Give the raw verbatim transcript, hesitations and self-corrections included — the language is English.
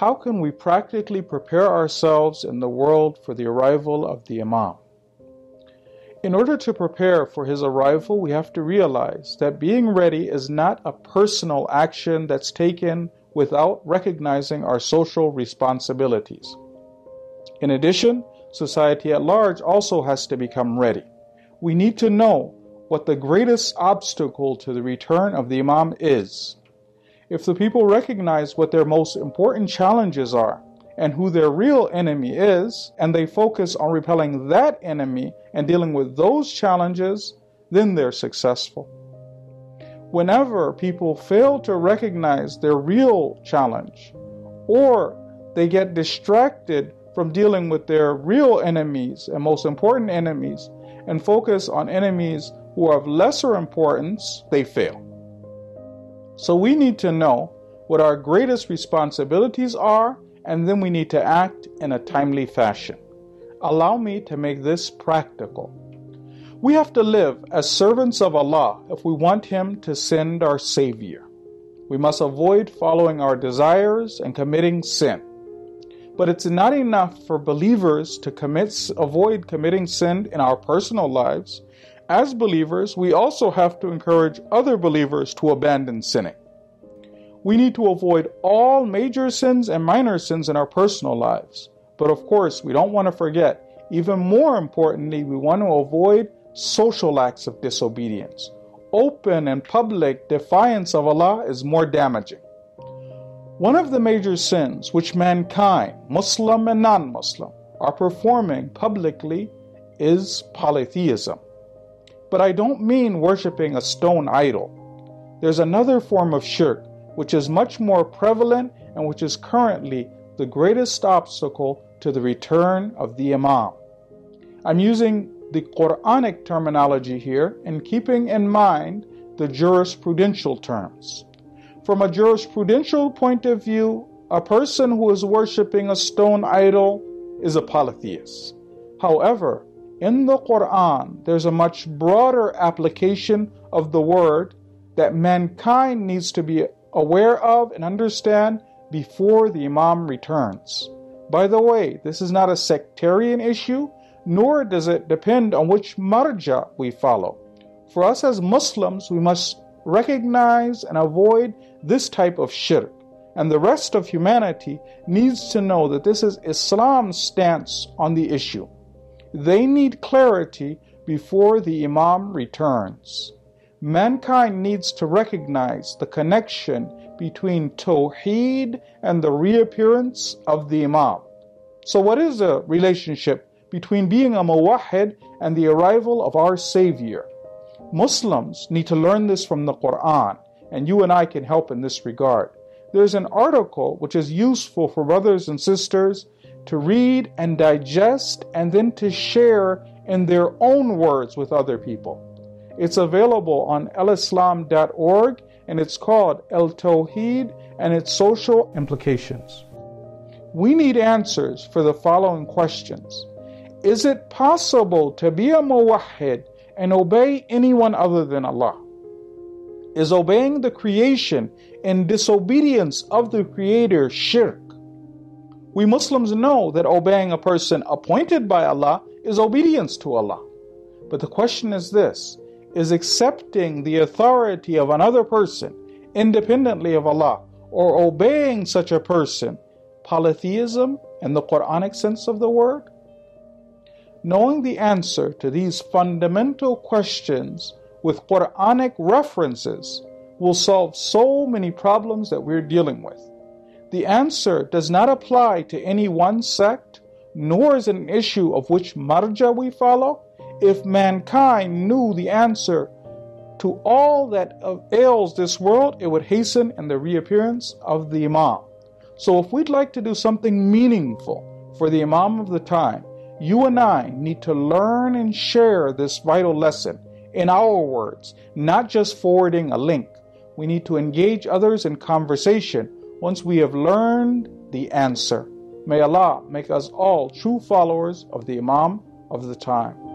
how can we practically prepare ourselves in the world for the arrival of the Imam? In order to prepare for his arrival, we have to realize that being ready is not a personal action that's taken without recognizing our social responsibilities. In addition, society at large also has to become ready. We need to know what the greatest obstacle to the return of the Imam is. If the people recognize what their most important challenges are and who their real enemy is, and they focus on repelling that enemy and dealing with those challenges, then they're successful. Whenever people fail to recognize their real challenge, or they get distracted from dealing with their real enemies and most important enemies and focus on enemies who are of lesser importance, they fail. So we need to know what our greatest responsibilities are, and then we need to act in a timely fashion. Allow me to make this practical. We have to live as servants of Allah if we want Him to send our Savior. We must avoid following our desires and committing sin. But it's not enough for believers to commit, avoid committing sin in our personal lives. As believers, we also have to encourage other believers to abandon sinning. We need to avoid all major sins and minor sins in our personal lives. But of course, we don't want to forget, even more importantly, we want to avoid social acts of disobedience. Open and public defiance of Allah is more damaging. One of the major sins which mankind, Muslim and non-Muslim, are performing publicly is polytheism. But I don't mean worshiping a stone idol. There's another form of shirk which is much more prevalent and which is currently the greatest obstacle to the return of the Imam. I'm using the Quranic terminology here and keeping in mind the jurisprudential terms. From a jurisprudential point of view, a person who is worshiping a stone idol is a polytheist. However, in the Quran, there's a much broader application of the word that mankind needs to be aware of and understand before the Imam returns. By the way, this is not a sectarian issue, nor does it depend on which marja we follow. For us as Muslims, we must recognize and avoid this type of shirk. And the rest of humanity needs to know that this is Islam's stance on the issue. They need clarity before the Imam returns. Mankind needs to recognize the connection between Tawheed and the reappearance of the Imam. So what is the relationship between being a muwahhid and the arrival of our Savior? Muslims need to learn this from the Quran, and you and I can help in this regard. There's an article which is useful for brothers and sisters to read and digest and then to share in their own words with other people. It's available on el islam dot org and it's called Al-Tawheed and its Social Implications. We need answers for the following questions. Is it possible to be a muwahhid and obey anyone other than Allah? Is obeying the creation in disobedience of the Creator shirk? We Muslims know that obeying a person appointed by Allah is obedience to Allah. But the question is this: is accepting the authority of another person independently of Allah or obeying such a person polytheism in the Quranic sense of the word? Knowing the answer to these fundamental questions with Quranic references will solve so many problems that we're dealing with. The answer does not apply to any one sect, nor is it an issue of which marja we follow. If mankind knew the answer to all that ails this world, it would hasten in the reappearance of the Imam. So if we'd like to do something meaningful for the Imam of the time, you and I need to learn and share this vital lesson in our words, not just forwarding a link. We need to engage others in conversation once we have learned the answer. May Allah make us all true followers of the Imam of the time.